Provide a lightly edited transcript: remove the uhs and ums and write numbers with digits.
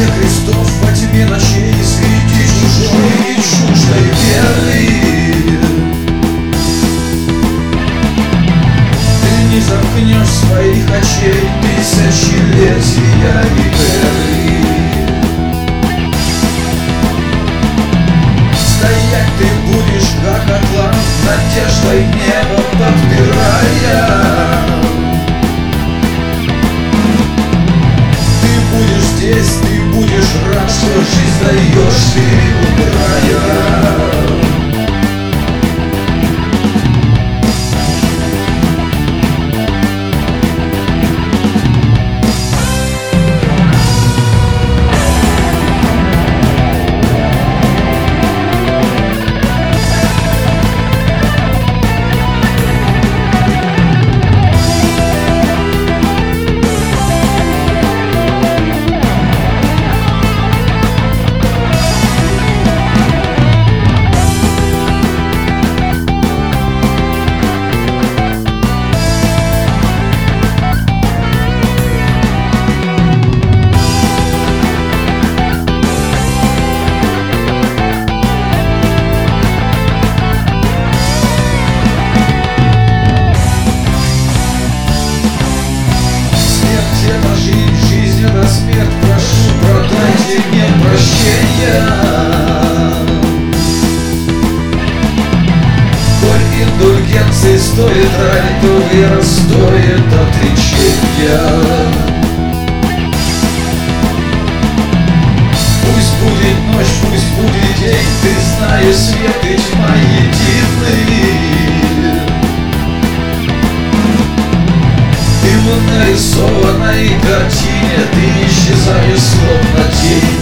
тьме крестов, во тьме ночей, среди чужой и чуждой веры. Ты не замкнешь своих очей тысячелетия и эры. Стоять ты будешь, как атлант, надеждой небо подпирая. Ты будешь здесь, ты будешь рад, что жизнь даешь ты, умирая. На смерть прошу, продайте мне прощения. Коль индульгенции стоит рай, то вера стоит отречения. Пусть будет ночь, пусть будет день, ты знаешь, свет и тьма едины. Ты в нарисованной картине, ты исчезаешь словно тень.